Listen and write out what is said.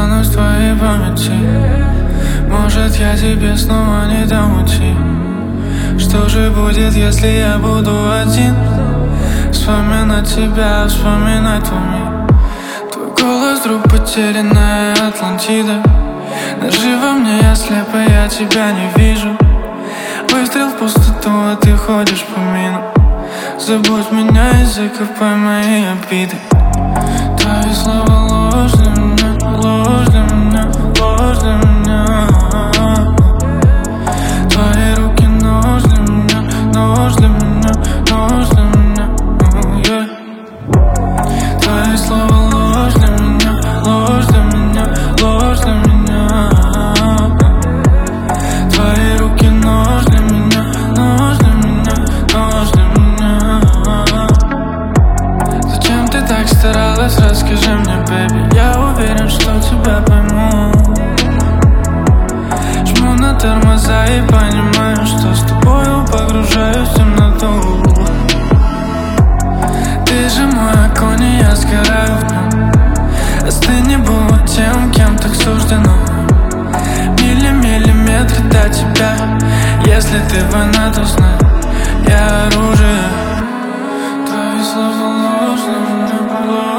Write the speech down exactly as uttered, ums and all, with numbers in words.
останусь в твоей памяти. Может, я тебе снова не дам уйти. Что же будет, если я буду один? Вспоминать тебя, вспоминать твой мир. Твой голос, друг, потерянная Атлантида. Даже во мне я слепо, я тебя не вижу. Выстрел в пустоту, а ты ходишь по мину. Забудь меня и закопай мои обиды. Твои слова ложь для меня, ложь для меня, ложь для меня. Твои руки нож для меня, нож для меня, нож для меня, yeah. Твои слова ложь для меня, ложь для меня, ложь для меня. Твои руки нож для меня, нож для меня, нож для меня. Зачем ты так старалась, расскажи мне, бэби. Я уверен, что тебя пойму. Жму на тормоза и понимаю, что с тобою погружаюсь в темноту. Ты же мой огонь, и я сгораю в нем. Остынь, не будь тем, кем так суждено. Мили, миллиметры до тебя. Если ты война, то знай, я оружие. Твои слова ложь для меня, ложь.